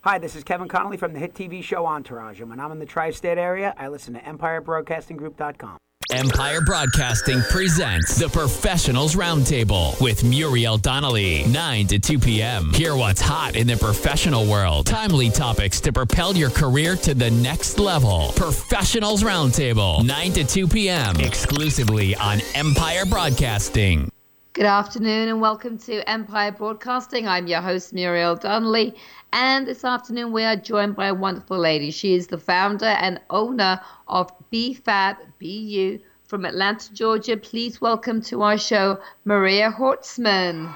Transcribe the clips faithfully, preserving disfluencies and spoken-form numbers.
Hi, this is Kevin Connolly from the hit T V show Entourage, and when I'm in the tri-state area, I listen to Empire Broadcasting Group dot com. Empire Broadcasting presents the Professionals Roundtable with Muriel Donnelly, nine to two p.m. Hear what's hot in the professional world. Timely topics to propel your career to the next level. Professionals Roundtable, nine to two p.m. exclusively on Empire Broadcasting. Good afternoon and welcome to Empire Broadcasting. I'm your host, Muriel Donnelly. And this afternoon we are joined by a wonderful lady. She is the founder and owner of B Fab B U from Atlanta, Georgia. Please welcome to our show, Maria Hortzman.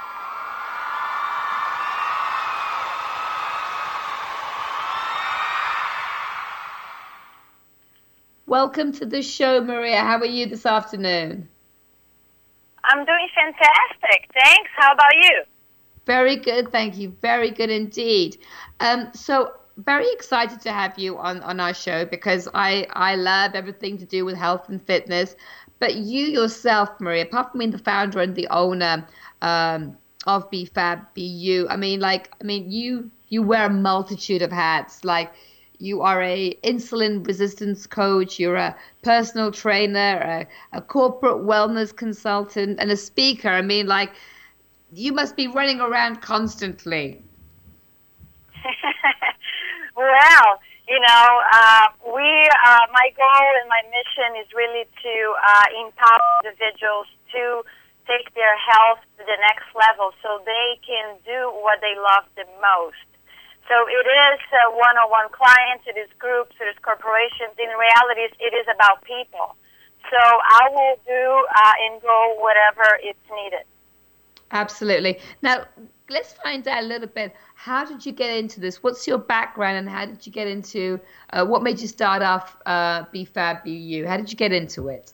Welcome to the show, Maria. How are you this afternoon? I'm doing fantastic. Thanks. How about you? Very good. Thank you. Very good indeed. Um, so very excited to have you on, on our show because I, I love everything to do with health and fitness. But you yourself, Maria, apart from being the founder and the owner um, of B Fab B U, I mean, like, I mean, you you wear a multitude of hats. Like, you are a insulin resistance coach, you're a personal trainer, a, a corporate wellness consultant, and a speaker. I mean, like, you must be running around constantly. Well, you know, uh, we, uh, my goal and my mission is really to uh, empower individuals to take their health to the next level so they can do what they love the most. So it is uh, one-on-one clients, it is groups, it is corporations. In reality, it is about people. So I will do uh, and go whatever is needed. Absolutely. Now, let's find out a little bit. How did you get into this? What's your background, and how did you get into? Uh, what made you start off uh, B Fab B U? How did you get into it?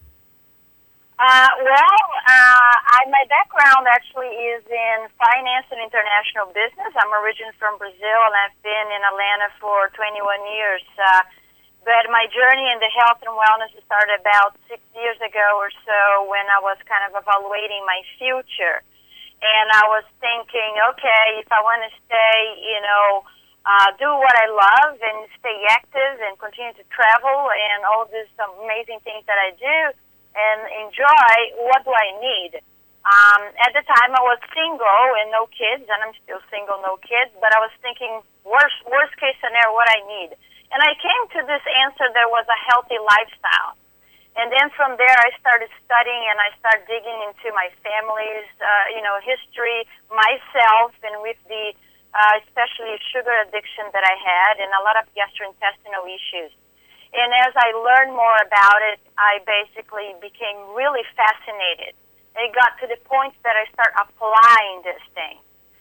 Uh, well, uh, I, my background actually is in finance and international business. I'm originally from Brazil, and I've been in Atlanta for twenty-one years. Uh, but my journey in the health and wellness started about six years ago or so when I was kind of evaluating my future. And I was thinking, okay, if I want to stay, you know, uh, do what I love and stay active and continue to travel and all these amazing things that I do, and enjoy, what do I need? Um, at the time, I was single and no kids, and I'm still single, no kids, but I was thinking, worst, worst case scenario, what I need. And I came to this answer, there was a healthy lifestyle. And then from there, I started studying, and I started digging into my family's, uh, you know, history, myself, and with the, uh, especially sugar addiction that I had, and a lot of gastrointestinal issues. And as I learned more about it, I basically became really fascinated. It got to the point that I started applying this thing.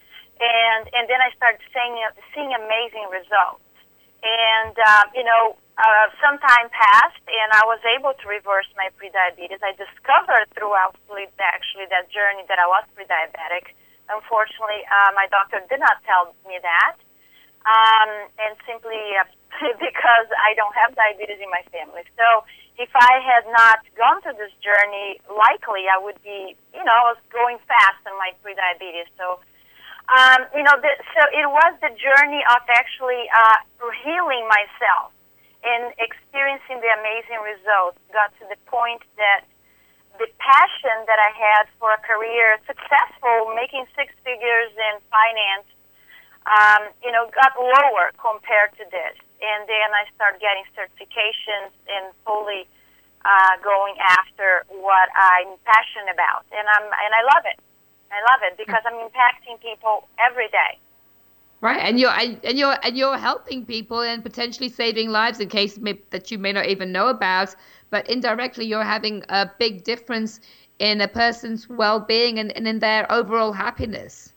And and then I started seeing, seeing amazing results. And, uh, you know, uh, some time passed, and I was able to reverse my prediabetes. I discovered throughout actually that journey that I was prediabetic. Unfortunately, uh, my doctor did not tell me that. Um, and simply uh, because I don't have diabetes in my family. So if I had not gone through this journey, likely I would be, you know, I was going fast in my prediabetes. So, um, you know, the, so it was the journey of actually uh, healing myself and experiencing the amazing results. Got to the point that the passion that I had for a career, successful, making six figures in finance, Um, you know, got lower compared to this. And then I started getting certifications and fully uh, going after what I'm passionate about. And I'm and I love it. I love it because I'm impacting people every day. Right, and you're and you're and you're helping people and potentially saving lives in cases may, that you may not even know about. But indirectly, you're having a big difference in a person's well-being and, and in their overall happiness.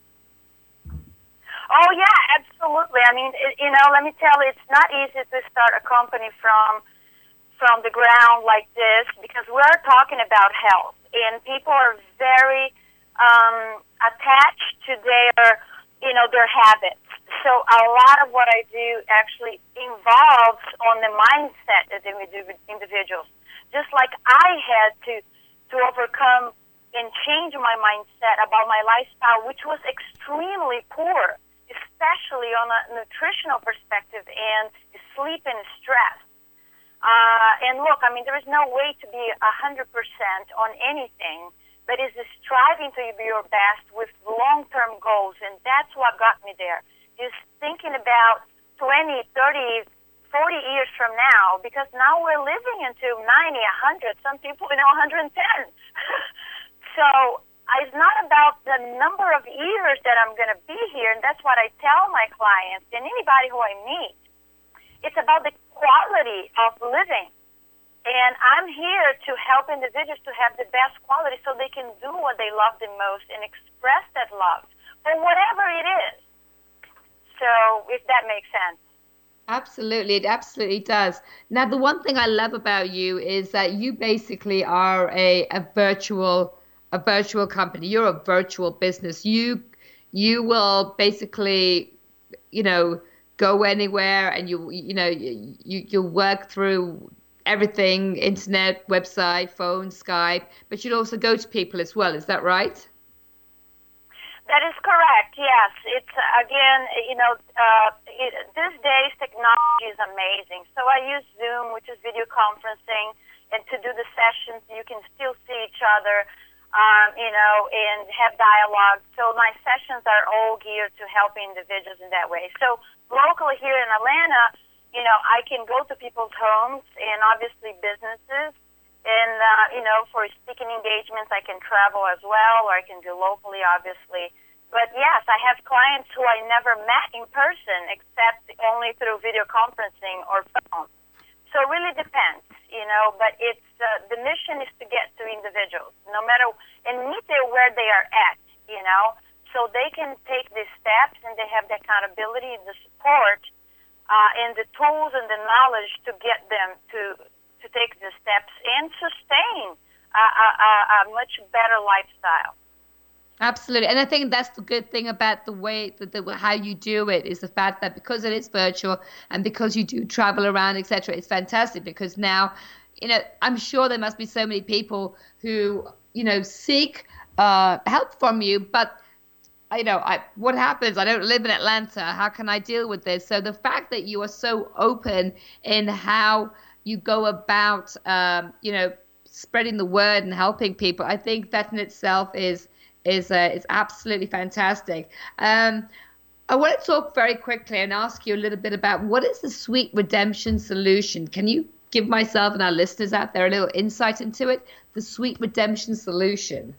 Oh, yeah, absolutely. I mean, it, you know, let me tell you, it's not easy to start a company from from the ground like this because we're talking about health, and people are very um, attached to their, you know, their habits. So a lot of what I do actually involves on the mindset of the individuals. Just like I had to to overcome and change my mindset about my lifestyle, which was extremely poor. especially on a nutritional perspective and sleep and stress. Uh, and look, I mean, there is no way to be one hundred percent on anything, but it's striving to be your best with long-term goals, and that's what got me there, is thinking about twenty, thirty, forty years from now, because now we're living into ninety, one hundred, some people, you know, one hundred ten. So it's not about the number of years that I'm going to be here, and that's what I tell my clients and anybody who I meet. It's about the quality of living. And I'm here to help individuals to have the best quality so they can do what they love the most and express that love for whatever it is. So if that makes sense. Absolutely, it absolutely does. Now, the one thing I love about you is that you basically are a, a virtual a virtual company. You're a virtual business. You you will basically, you know, go anywhere, and you you know you you work through everything: internet, website, phone, Skype. But you'd also go to people as well. Is that right? That is correct. Yes, it's uh, again, you know, uh, it, these days technology is amazing. So I use Zoom, which is video conferencing, and to do the sessions, you can still see each other, um, you know, and have dialogue. So my sessions are all geared to helping individuals in that way. So locally here in Atlanta, you know, I can go to people's homes and obviously businesses. And, uh, you know, for speaking engagements, I can travel as well, or I can do locally, obviously. But, yes, I have clients who I never met in person except only through video conferencing or phone. So it really depends, you know, but it's uh, the mission is to get to individuals, no matter, and meet them where they are at, you know, so they can take these steps and they have the accountability and the support uh, and the tools and the knowledge to get them to to take the steps and sustain a, a, a much better lifestyle. Absolutely. And I think that's the good thing about the way that the, how you do it is the fact that because it is virtual and because you do travel around, et cetera, it's fantastic because now, you know, I'm sure there must be so many people who, you know, seek uh, help from you, but you know, I, what happens? I don't live in Atlanta. How can I deal with this? So the fact that you are so open in how you go about, um, you know, spreading the word and helping people, I think that in itself is is uh, is absolutely fantastic. Um, I want to talk very quickly and ask you a little bit about what is the Sweet Redemption Solution. Can you give myself and our listeners out there a little insight into it? The Sweet Redemption Solution.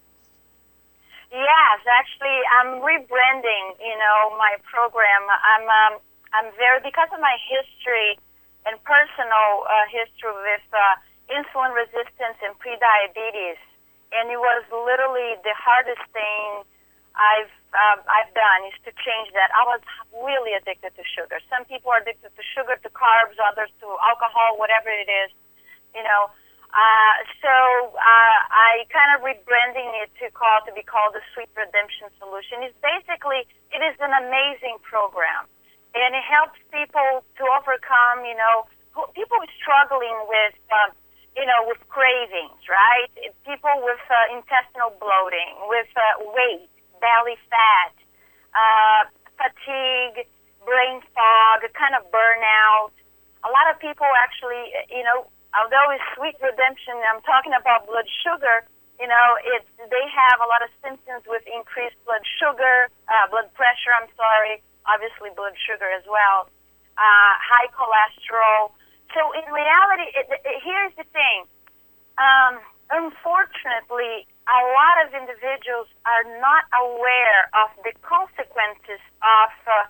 Yes, actually, I'm rebranding, you know, my program. I'm um, I'm very because of my history and personal uh, history with uh, insulin resistance and prediabetes, and it was literally the hardest thing I've uh, I've done is to change that. I was really addicted to sugar. Some people are addicted to sugar, to carbs, others to alcohol, whatever it is, you know. Uh, so uh, I kind of rebranding it to call to be called the Sweet Redemption Solution. It's basically it is an amazing program. And it helps people to overcome, you know, people struggling with, um, you know, with cravings, right? People with uh, intestinal bloating, with uh, weight, belly fat, uh, fatigue, brain fog, kind of burnout. A lot of people actually, you know, although it's Sweet Redemption, I'm talking about blood sugar, you know, it's, they have a lot of symptoms with increased blood sugar, uh, blood pressure, I'm sorry, obviously blood sugar as well, uh, high cholesterol. So in reality, it, it, here's the thing. Um, unfortunately, a lot of individuals are not aware of the consequences of uh,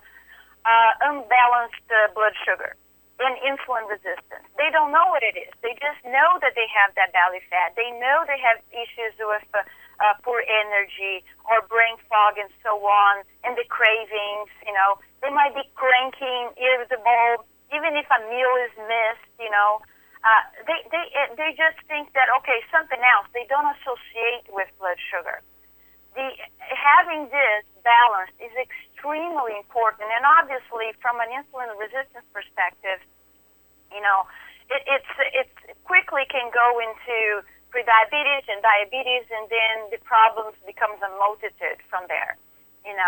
uh, unbalanced uh, blood sugar and insulin resistance. They don't know what it is. They just know that they have that belly fat. They know they have issues with uh, Uh, poor energy or brain fog and so on, and the cravings, you know. They might be cranky, irritable, even if a meal is missed, you know. Uh, they, they, they just think that, okay, something else. They don't associate with blood sugar. The, having this balance is extremely important, and obviously from an insulin resistance perspective, you know, it, it's, it's quickly can go into prediabetes and diabetes, and then the problems becomes a multitude from there, you know.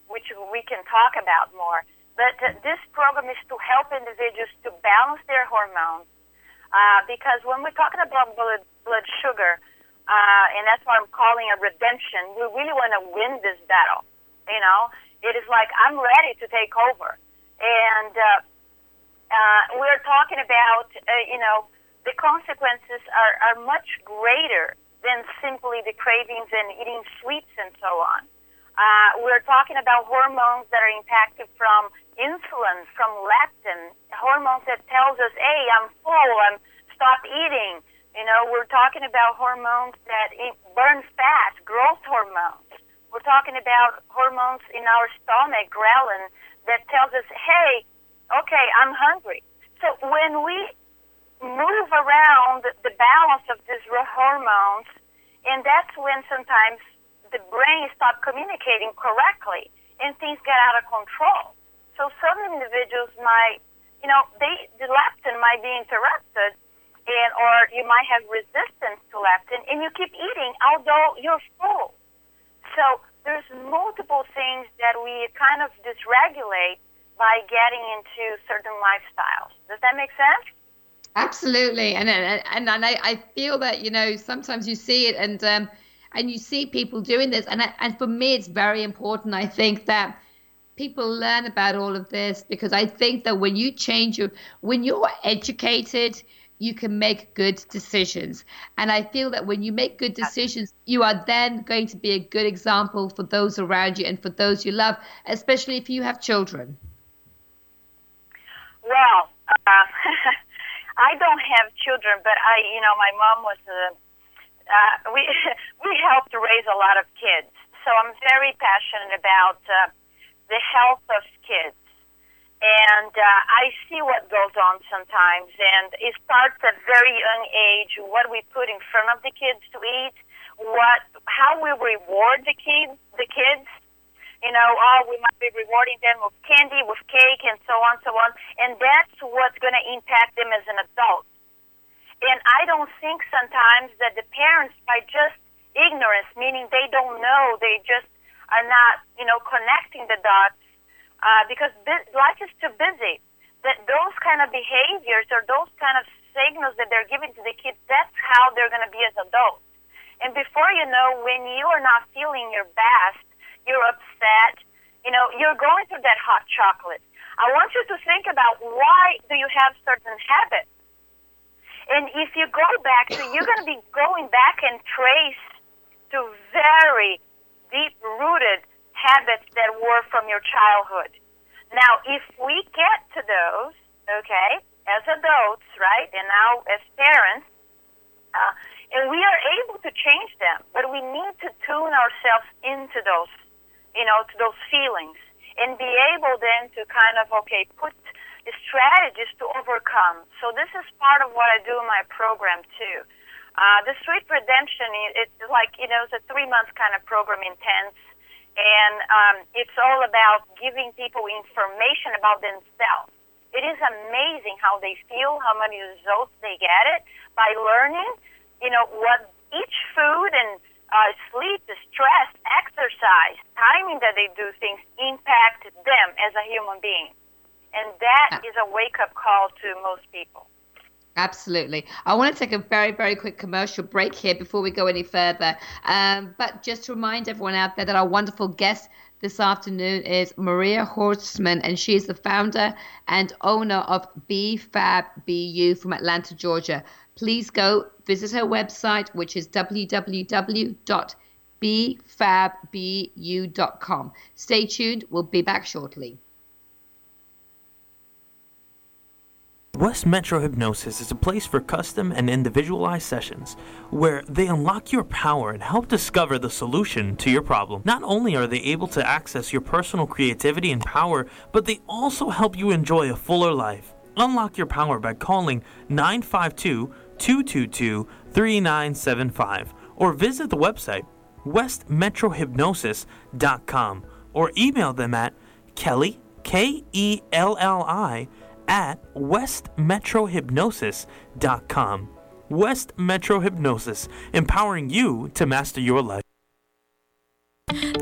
which we can talk about more. But uh, this program is to help individuals to balance their hormones, uh, because when we're talking about blood, blood sugar, uh, and that's why I'm calling it redemption, we really want to win this battle. You know, it is like I'm ready to take over, and uh, uh, we're talking about, uh, you know, the consequences are, are much greater than simply the cravings and eating sweets and so on. Uh, we're talking about hormones that are impacted from insulin, from leptin, hormones that tells us, hey, I'm full, I'm stop eating. You know, we're talking about hormones that burn fat, growth hormones. We're talking about hormones in our stomach, ghrelin, that tells us, hey, okay, I'm hungry. So when we move around the balance of these hormones, and that's when sometimes the brain stops communicating correctly and things get out of control. So some individuals might, you know, they, the leptin might be interrupted, and or you might have resistance to leptin, and you keep eating although you're full. So there's multiple things that we kind of dysregulate by getting into certain lifestyles. Does that make sense? Absolutely, and and and I, I feel that, you know, sometimes you see it, and um, and you see people doing this, and I, and for me, it's very important. I think that people learn about all of this, because I think that when you change your, when you're educated, you can make good decisions, and I feel that when you make good decisions, you are then going to be a good example for those around you and for those you love, especially if you have children. Well. Uh, I don't have children, but I, you know, my mom was a, uh, we we helped raise a lot of kids. So I'm very passionate about uh, the health of kids. And uh, I see what goes on sometimes, and it starts at very young age, what we put in front of the kids to eat, what, how we reward the kids, the kids. You know, oh, we might be rewarding them with candy, with cake, and so on, so on. And that's what's going to impact them as an adult. And I don't think sometimes that the parents, by just ignorance, meaning they don't know, they just are not, you know, connecting the dots, uh, because bu- life is too busy. That those kind of behaviors or those kind of signals that they're giving to the kids, that's how they're going to be as adults. And before you know, when you are not feeling your best, you're upset, you know, you're going through that hot chocolate. I want you to think about, why do you have certain habits? And if you go back to, you're going to be going back and trace to very deep-rooted habits that were from your childhood. Now, if we get to those, okay, as adults, right, and now as parents, uh, and we are able to change them, but we need to tune ourselves into those, you know, to those feelings, and be able then to kind of, okay, put the strategies to overcome. So this is part of what I do in my program, too. Uh, the Sweet Redemption, it's like, you know, it's a three-month kind of program, intense, and um, it's all about giving people information about themselves. It is amazing how they feel, how many results they get it by learning, you know, what each food and Uh, sleep, stress, exercise, timing that they do things impact them as a human being. And that is a wake-up call to most people. Absolutely. I want to take a very, very quick commercial break here before we go any further. Um, but just to remind everyone out there that our wonderful guest this afternoon is Maria Horstman, and she is the founder and owner of B Fab B U from Atlanta, Georgia. Please go visit her website, which is w w w dot b fab b u dot com. Stay tuned. We'll be back shortly. West Metro Hypnosis is a place for custom and individualized sessions where they unlock your power and help discover the solution to your problem. Not only are they able to access your personal creativity and power, but they also help you enjoy a fuller life. Unlock your power by calling nine five two, two two two, three nine seven five or visit the website west metro hypnosis dot com or email them at Kelly, K E L L I, at west metro hypnosis dot com. West Metro Hypnosis, empowering you to master your life.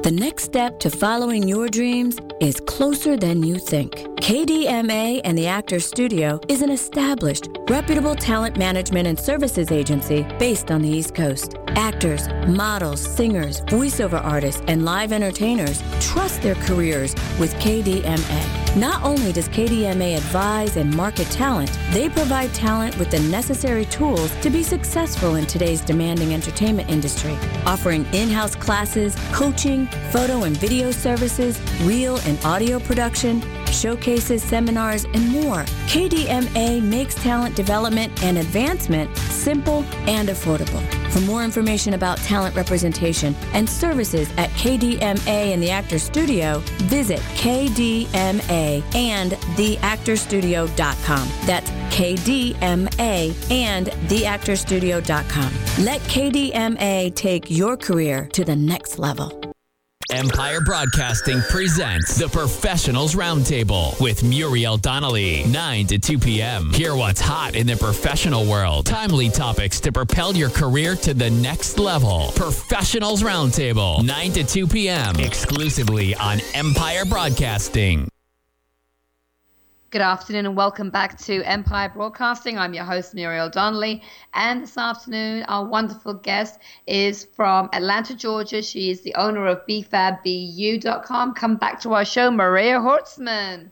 The next step to following your dreams is closer than you think. K D M A and the Actors Studio is an established, reputable talent management and services agency based on the East Coast. Actors, models, singers, voiceover artists, and live entertainers trust their careers with K D M A. Not only does K D M A advise and market talent, they provide talent with the necessary tools to be successful in today's demanding entertainment industry, offering in-house classes, coaching, photo and video services, reel and audio production, showcases, seminars, and more. K D M A makes talent development and advancement simple and affordable. For more information about talent representation and services at K D M A and the Actors Studio, visit K D M A and the actor studio dot com. That's K D M A and the actor studio dot com. Let K D M A take your career to the next level. Empire Broadcasting presents the Professionals Roundtable with Muriel Donnelly, nine to two p.m. Hear what's hot in the professional world. Timely topics to propel your career to the next level. Professionals Roundtable, nine to two p.m. exclusively on Empire Broadcasting. Good afternoon and welcome back to Empire Broadcasting. I'm your host, Muriel Donnelly. And this afternoon, our wonderful guest is from Atlanta, Georgia. She is the owner of B Fab B U dot com. Come back to our show, Maria Hortzman.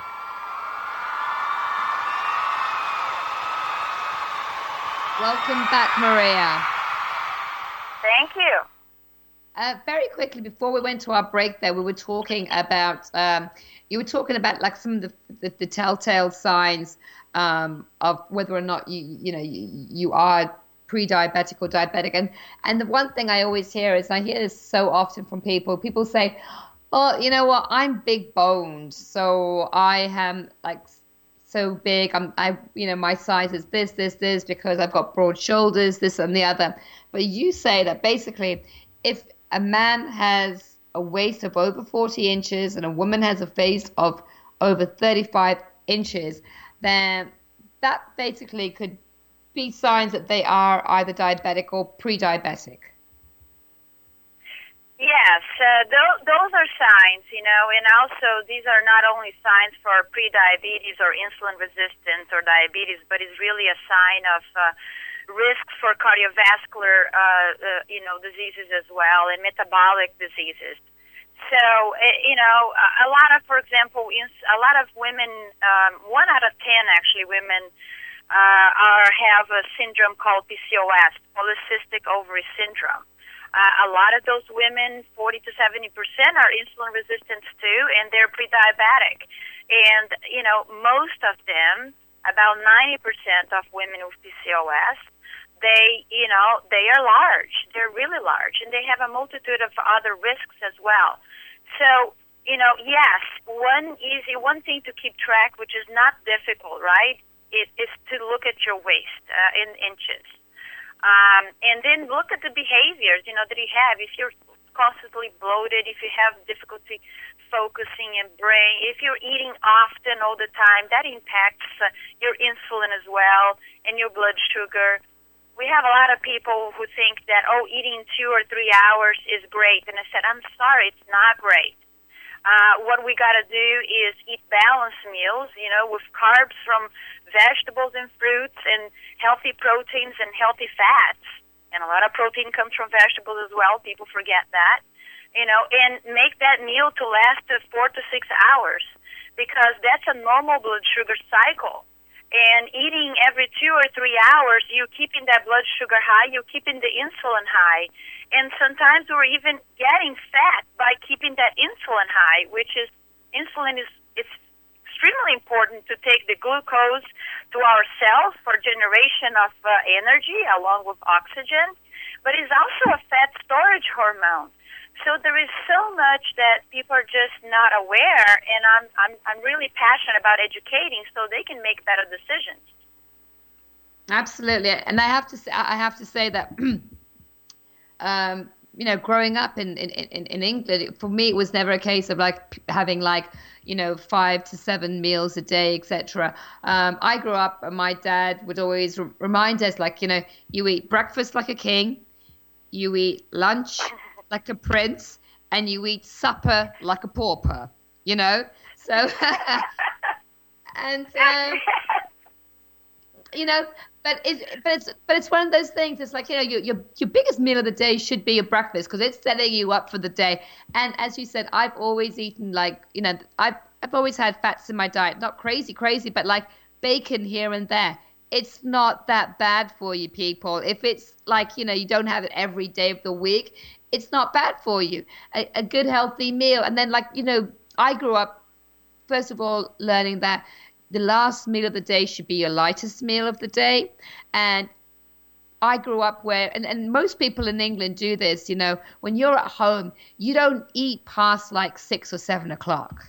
Welcome back, Maria. Thank you. Uh, very quickly, before we went to our break there, we were talking about, um, you were talking about like some of the, the, the telltale signs um, of whether or not you, you know, you, you are pre-diabetic or diabetic. And, and the one thing I always hear is, I hear this so often from people, people say, oh, you know what, I'm big boned. So I am like so big. I'm, I, you know, my size is this, this, this, because I've got broad shoulders, this and the other. But you say that basically if a man has a waist of over forty inches and a woman has a waist of over thirty-five inches, then that basically could be signs that they are either diabetic or pre-diabetic. Yes, uh, th- those are signs, you know, and also these are not only signs for pre-diabetes or insulin resistance or diabetes, but it's really a sign of uh, risk for cardiovascular, uh, uh, you know, diseases as well, and metabolic diseases. So, uh, you know, a, a lot of, for example, in, a lot of women, um, one out of ten actually women uh, are have a syndrome called P C O S, polycystic ovary syndrome. Uh, a lot of those women, forty to seventy percent, are insulin resistant too, and they're pre-diabetic. And, you know, most of them, about ninety percent of women with P C O S, they, you know, they are large. They're really large, and they have a multitude of other risks as well. So, you know, yes, one easy, one thing to keep track, which is not difficult, right, it is to look at your waist uh, in inches. Um, and then look at the behaviors, you know, that you have. If you're constantly bloated, if you have difficulty focusing and brain, if you're eating often all the time, that impacts uh, your insulin as well and your blood sugar. We have a lot of people who think that, oh, eating two or three hours is great. And I said, I'm sorry, it's not great. Uh, what we got to do is eat balanced meals, you know, with carbs from vegetables and fruits and healthy proteins and healthy fats. And a lot of protein comes from vegetables as well. People forget that. You know, and make that meal to last to four to six hours because that's a normal blood sugar cycle. And eating every two or three hours, you're keeping that blood sugar high, you're keeping the insulin high. And sometimes we're even getting fat by keeping that insulin high, which is, insulin is it's extremely important to take the glucose to our cells for generation of uh, energy along with oxygen. But it's also a fat storage hormone. So there is so much that people are just not aware, and I'm I'm I'm really passionate about educating so they can make better decisions. Absolutely, and I have to say, I have to say that, um, you know, growing up in, in, in, in England, for me, it was never a case of like having like, you know, five to seven meals a day, et cetera. Um, I grew up, and my dad would always r- remind us, like, you know, you eat breakfast like a king, you eat lunch like a prince, and you eat supper like a pauper, you know? So, and, um, you know, but it's, but it's, but it's one of those things. It's like, you know, your, your, your biggest meal of the day should be your breakfast because it's setting you up for the day. And as you said, I've always eaten like, you know, I've, I've always had fats in my diet, not crazy, crazy, but like bacon here and there. It's not that bad for you people. If it's like, you know, you don't have it every day of the week, it's not bad for you. A, a good, healthy meal. And then like, you know, I grew up, first of all, learning that the last meal of the day should be your lightest meal of the day. And I grew up where, and, and most people in England do this, you know, when you're at home, you don't eat past like six or seven o'clock.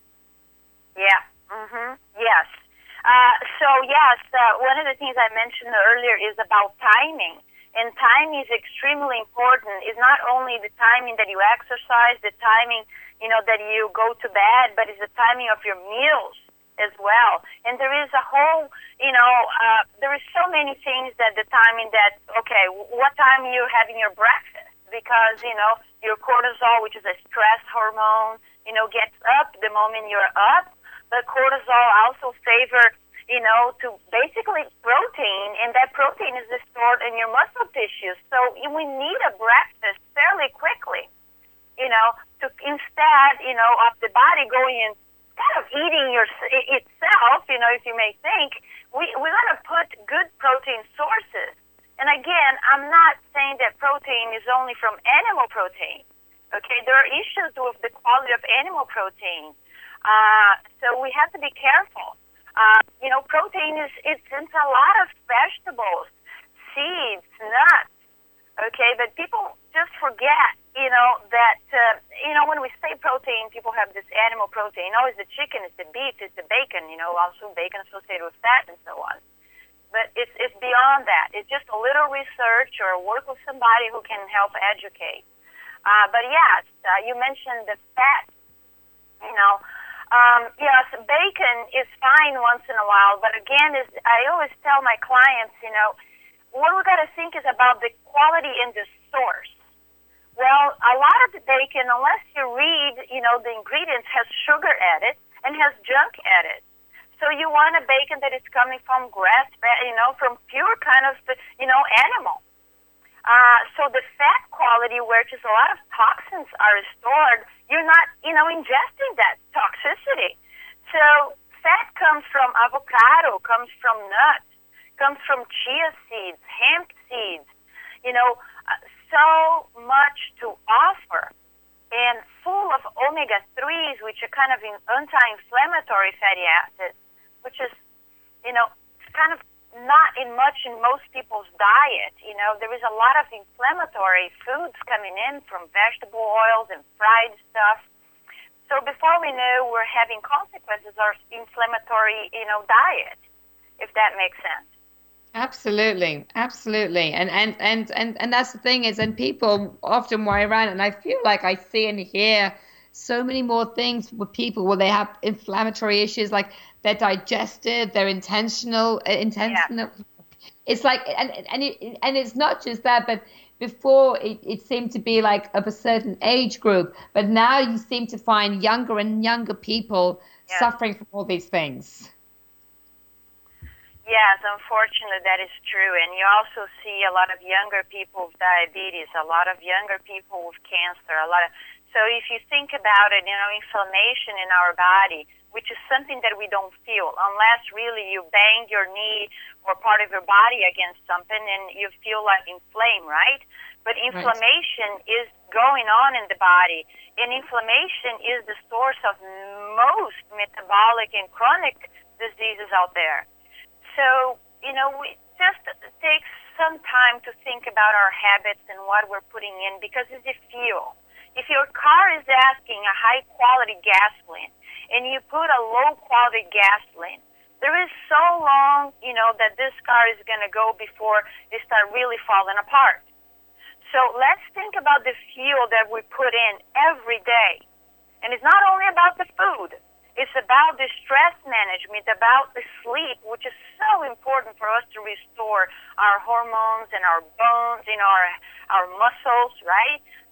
Yeah. Mm-hmm. Yes. Uh, so, yes, uh, one of the things I mentioned earlier is about timing. And timing is extremely important. It's not only the timing that you exercise, the timing, you know, that you go to bed, but it's the timing of your meals as well. And there is a whole, you know, uh, there is so many things that the timing that, okay, what time you're having your breakfast? Because, you know, your cortisol, which is a stress hormone, you know, gets up the moment you're up. But cortisol also favor, you know, to basically protein, and that protein is stored in your muscle tissues. So we need a breakfast fairly quickly, you know, to instead, you know, of the body going and kind of eating your, itself, you know, if you may think, we, we're going to put good protein sources. And again, I'm not saying that protein is only from animal protein, okay? There are issues with the quality of animal protein. Uh, so we have to be careful. Uh, you know, protein is, it's in a lot of vegetables, seeds, nuts, okay? But people just forget, you know, that, uh, you know, when we say protein, people have this animal protein. Oh, it's the chicken, it's the beef, it's the bacon, you know, also bacon associated with fat and so on. But it's, it's beyond that. It's just a little research or work with somebody who can help educate. Uh, but yes, uh, you mentioned the fat, you know. Um, yes, bacon is fine once in a while, but again, is I always tell my clients, you know, what we got to think is about the quality and the source. Well, a lot of the bacon, unless you read, you know, the ingredients, has sugar added and has junk added. So you want a bacon that is coming from grass, you know, from pure kind of, you know, animal. Uh, so the fat quality, where just a lot of toxins are stored, you're not, you know, ingesting that toxicity. So fat comes from avocado, comes from nuts, comes from chia seeds, hemp seeds, you know, uh, so much to offer. And full of omega threes, which are kind of anti-inflammatory fatty acids, which is, you know, kind of not in much in most people's diet. You know, there is a lot of inflammatory foods coming in from vegetable oils and fried stuff. So before we know, we're having consequences of our inflammatory, you know, diet, if that makes sense. Absolutely, absolutely. And, and, and, and, and that's the thing is, and people often worry around, and I feel like I see and hear so many more things with people where they have inflammatory issues, like they're digestive, they're intentional, uh, intentional. Yeah. It's like, and and it, and it's not just that, but before it, it seemed to be like of a certain age group, but now you seem to find younger and younger people yeah. suffering from all these things. Yes, unfortunately, that is true. And you also see a lot of younger people with diabetes, a lot of younger people with cancer, a lot of. So if you think about it, you know, inflammation in our body, which is something that we don't feel, unless really you bang your knee or part of your body against something and you feel like inflamed, right? But inflammation right. is going on in the body, and inflammation is the source of most metabolic and chronic diseases out there. So, you know, we just take some time to think about our habits and what we're putting in, because it's the fuel. If your car is asking a high-quality gasoline and you put a low-quality gasoline, there is so long, you know, that this car is going to go before it starts really falling apart. So let's think about the fuel that we put in every day. And it's not only about the food. It's about the stress management, about the sleep, which is so important for us to restore our hormones and our bones, you know, our, our muscles, right?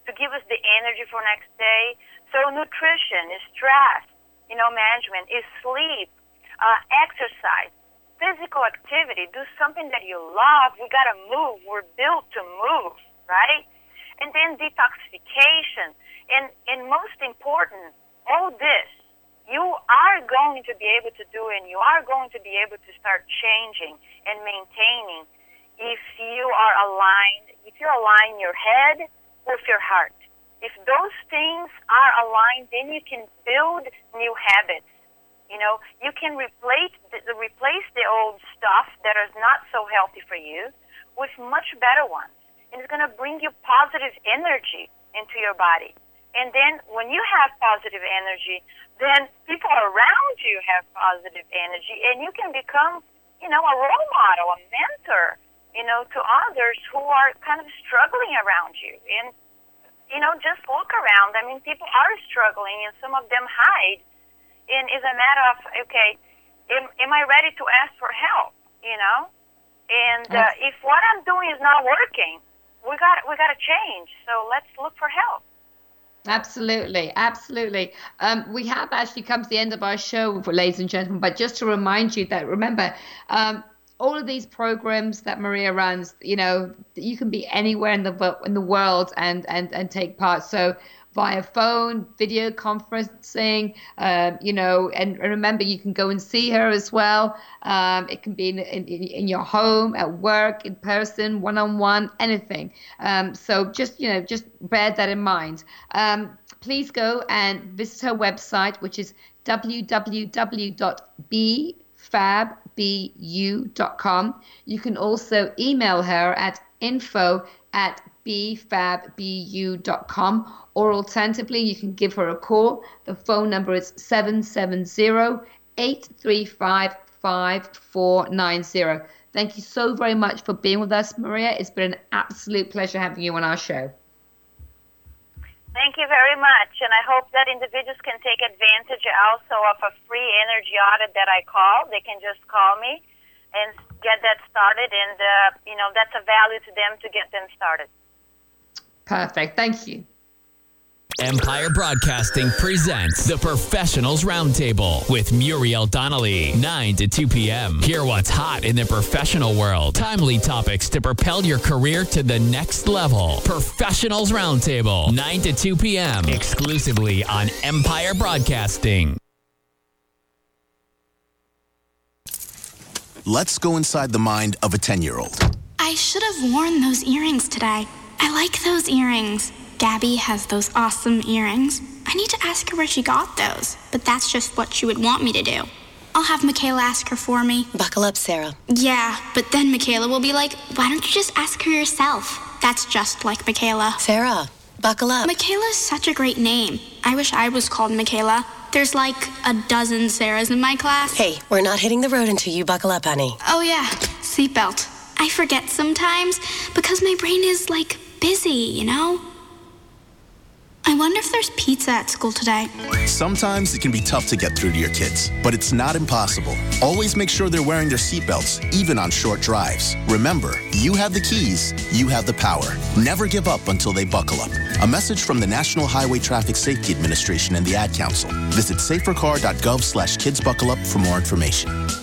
to give us the energy for next day. So nutrition is stress, you know, management is sleep, uh, exercise, physical activity. Do something that you love. We got to move. We're built to move, right? And then detoxification. And, and most important, all this, you are going to be able to do, and you are going to be able to start changing and maintaining if you are aligned, if you align your head with your heart. If those things are aligned, then you can build new habits. You know, you can replace the, replace the old stuff that is not so healthy for you with much better ones. And it's going to bring you positive energy into your body. And then when you have positive energy, then people around you have positive energy, and you can become, you know, a role model, a mentor, you know, to others who are kind of struggling around you. And, you know, just look around. I mean, people are struggling, and some of them hide. And it's a matter of, okay, am, am I ready to ask for help, you know? And uh, if what I'm doing is not working, we got we got to change. So let's look for help. Absolutely, absolutely. Um, we have actually come to the end of our show, ladies and gentlemen, but just to remind you that, remember, um, all of these programs that Maria runs, you know, you can be anywhere in the in the world and, and, and take part. So via phone, video conferencing, uh, you know, and, and remember, you can go and see her as well. Um, it can be in, in, in your home, at work, in person, one-on-one, anything. Um, so just, you know, just bear that in mind. Um, please go and visit her website, which is w w w dot b fab bu dot com. You can also email her at info at b fab b u dot com, or alternatively, you can give her a call. The phone number is seven seven zero, eight three five, five four nine zero. Thank you so very much for being with us, Maria. It's been an absolute pleasure having you on our show. Thank you very much, and I hope that individuals can take advantage also of a free energy audit that I call. They can just call me and get that started, and, uh, you know, that's a value to them to get them started. Perfect. Thank you. Empire Broadcasting presents the Professionals Roundtable with Muriel Donnelly, nine to two p.m. Hear what's hot in the professional world. Timely topics to propel your career to the next level. Professionals Roundtable, nine to two p.m. exclusively on Empire Broadcasting. Let's go inside the mind of a ten-year-old. I should have worn those earrings today. I like those earrings. Gabby has those awesome earrings. I need to ask her where she got those, but that's just what she would want me to do. I'll have Michaela ask her for me. Buckle up, Sarah. Yeah, but then Michaela will be like, why don't you just ask her yourself? That's just like Michaela. Sarah, buckle up. Michaela's such a great name. I wish I was called Michaela. There's like a dozen Sarahs in my class. Hey, we're not hitting the road until you buckle up, honey. Oh yeah, seatbelt. I forget sometimes because my brain is like busy, you know? I wonder if there's pizza at school today. Sometimes it can be tough to get through to your kids, but it's not impossible. Always make sure they're wearing their seatbelts, even on short drives. Remember, you have the keys, you have the power. Never give up until they buckle up. A message from the National Highway Traffic Safety Administration and the Ad Council. Visit safercar dot gov slash kids buckle up for more information.